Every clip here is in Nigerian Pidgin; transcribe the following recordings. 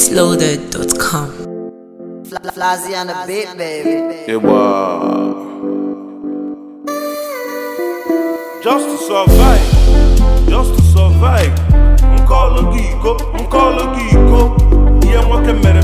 Beatsloaded.com. Flazzy on the beat, baby. Yeah, wow. Just to survive. Nkolo Giko. Yeah, what can mere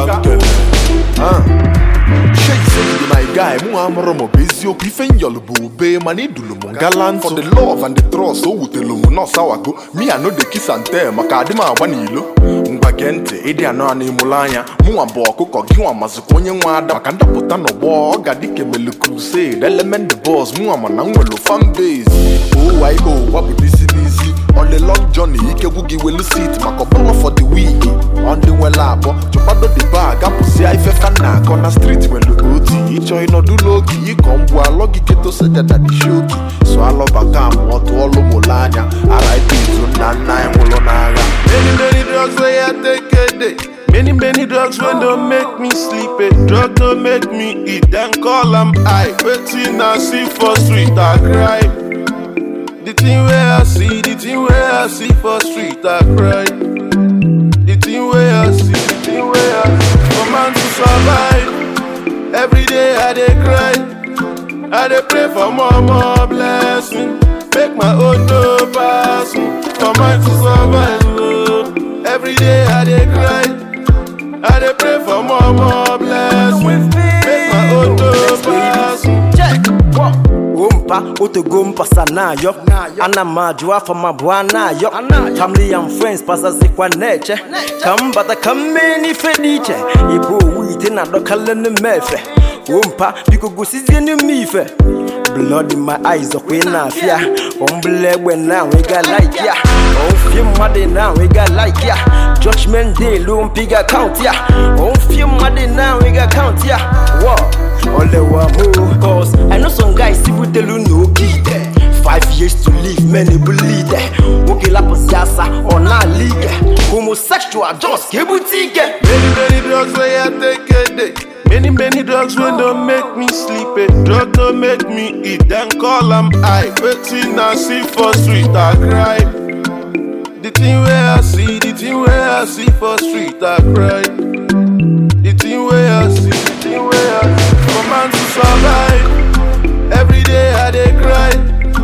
my guy, Muamromo Bezio, Pifen Yolubu, Bay, Manidulum, Galant for the love and the trust, so Utelum, no Sawago. Me, I know the kiss and tell, Macadima, Wanilo, Mbagente, Ediano, Mulanya, Muamboko, Kogiwa, Mazukonia, Makanda Putano, War, Gadike Melu Crusade, Element the boss, Muamanangolo, fan base. Oh, I go, what would this easy? On the long journey, Ikebugi will sit, Macopolo for the week. On the Wellabo, Chopado the bag, Apusi, I fefana, on the street when the OT. Icho ino do loki, ikombwa logi keto seja da di shoki. So I love Bakam, what to all Molanya. R.I.P. to Nana and Molonaga. Many drugs where I take a day. Many drugs when don't make me sleep. Drug don't make me eat, then call them I. Waiting I see for street, I cry. The thing where I see for street, I cry. The thing where I see, for man to survive. Every day I dey cry, I dey pray for more blessing. Make my own no pass me, for man to survive. Every day I dey cry, I dey pray for more blessing. Make my own no pass me. Umpa, utugumpa sanayo. Ana majua for my buanayo. Family and friends pasa kwa neche. Kambata kameni fediche. Ibu wite na dokalene mefe. Umpa, biko gusizi ni mife. Blood in my eyes, okay na fear. Blood when now we got like ya. Few money now we got like ya. Judgment day, loom big account ya. Few money now we got count ya. Wow. All the one more, cause I know some guys see with the no key. 5 years to live, many believe that. Okay, la posiasa on our league. Homosexual, just get boutique. Many drugs where I take a day. Many drugs when don't make me sleep. Drug don't make me eat, then call them I. Waiting I see for street, I cry. The thing where I see for street, I cry. The thing where I see, for man to survive. Every day I dey cry,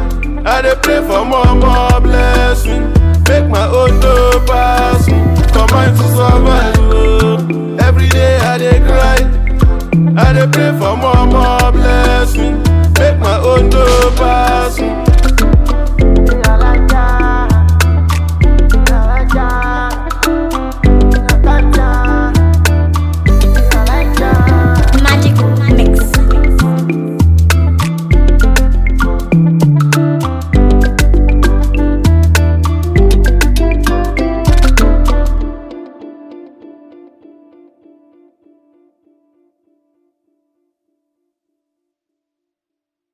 I dey pray for more blessing. Make my own no pass me, for man to survive. Every day I dey cry, I dey pray for more